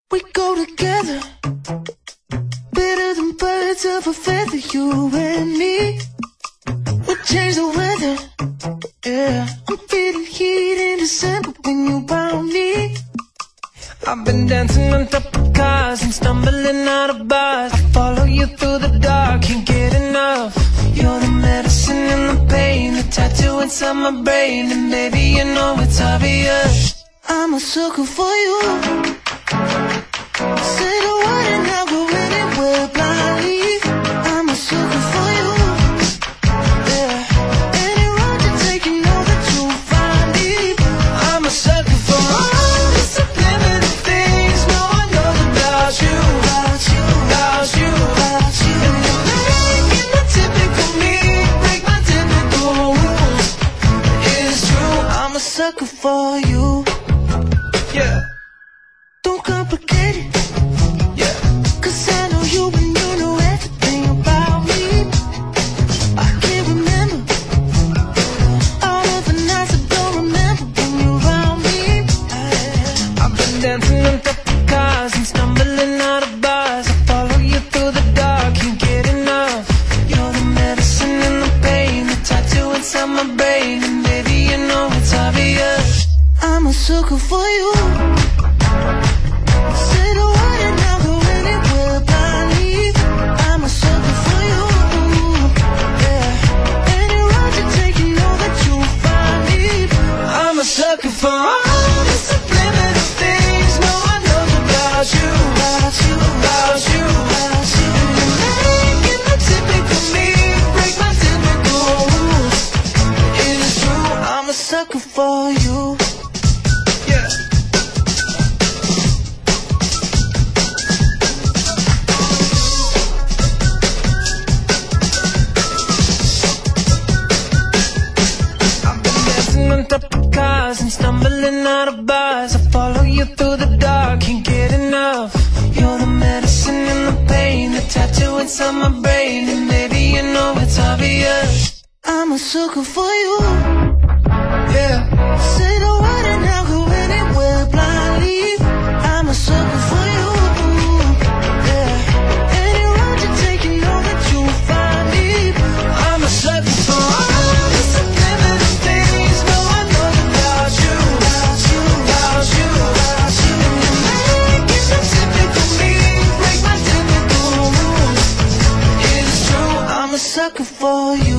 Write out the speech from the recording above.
We go together, better than birds of a feather, you and me. We change the weather, yeah. I'm feeling heat in December when you found me. I've been dancing on top of cars and stumbling out of bars. I follow you through the dark, can't get enough. You're the medicine and the pain, the tattoo inside my brain. And baby, you know it's obvious, I'm a sucker for you. Say the word and I'll go anywhere blindly. I'm a sucker for you, yeah. Any road you take, you know that you'll find me. I'm a sucker for all the subliminal things no one knows about you, about you, about you, about you. And you're making the typical me break my typical rules. It's true, I'm a sucker for you, yeah. Don't complicate it, yeah. Cause I know you and you know everything about me. I can't remember all of the nights I don't remember when you're around me. I've been dancing on top of cars and stumbling out of bars. I follow you through the dark, can't get enough. You're the medicine and the pain, the tattoo inside my brain. And baby, you know it's obvious, I'm a sucker for you. Say the word and I'll go anywhere blindly. I'm a sucker for you, yeah. Any road you take, you know that you'll find me. I'm a sucker for all the subliminal things no one knows about you, about you, about you, about you. And you're making the typical me break my typical rules. It is true, I'm a sucker for you, yeah. On top of cars and stumbling out of bars. I follow you through the dark, can't get enough. You're the medicine and the pain, the tattoo inside my brain. And baby, you know it's obvious, I'm a sucker for you, yeah. Say the word and I'll go anywhere blindly. I'm a sucker for you, yeah. Any road you take, you know that you'll find me. I'm a sucker for all the subliminal things no one knows about you, about you, about you, about you. And you're making the typical me break my typical rules. It is true, I'm a sucker for you.